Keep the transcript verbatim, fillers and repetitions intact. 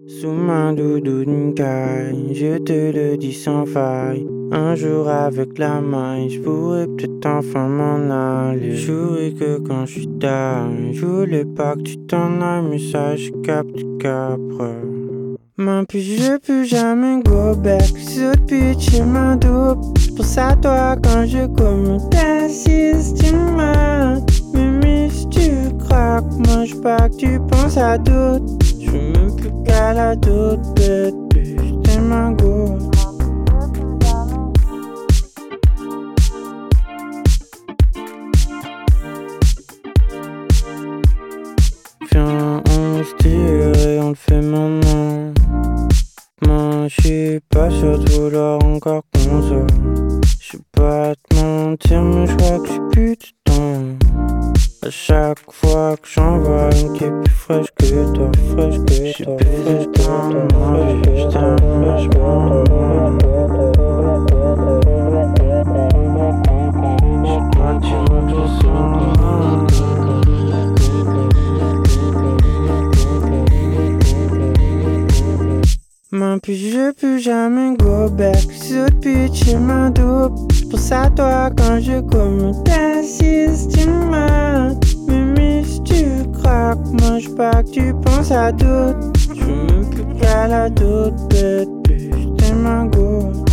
Sous ma doudou d'une caille, je te le dis sans faille. Un jour avec la maille, je pourrais peut-être enfin m'en aller. J'aurais que quand je suis tard, je voulais pas que tu t'en ailles, mais ça je capte qu'après. Mais puis je veux plus jamais go back. Les autres bitches et ma dope. J'pense à toi quand je commets t'assises, tu m'as. Mais si tu craques, moi je pas que tu penses à d'autres. J'veux même plus qu'à la doute, bête, bitch, t'es ma go. Viens, on se tire et on le fait maintenant. Moi j'suis pas sûr de vouloir encore qu'on se. J'suis pas à te mentir, mais j'crois que j'suis plus du temps. À chaque fois que j'en vois une qui est plus fraîche que toi, fraîche que toi, fraîche que toi, j'suis fraîche que toi. J'crois que tu veux que je sois. Mais puis je veux plus jamais go back. Les autres bitches et ma dope. J'pense à toi quand je commets t'assises, tu m'as. Mais si tu craques, moi je pas que tu penses à d'autres. J'veux même plus qu'à la doute, bête, bitch, t'es ma go.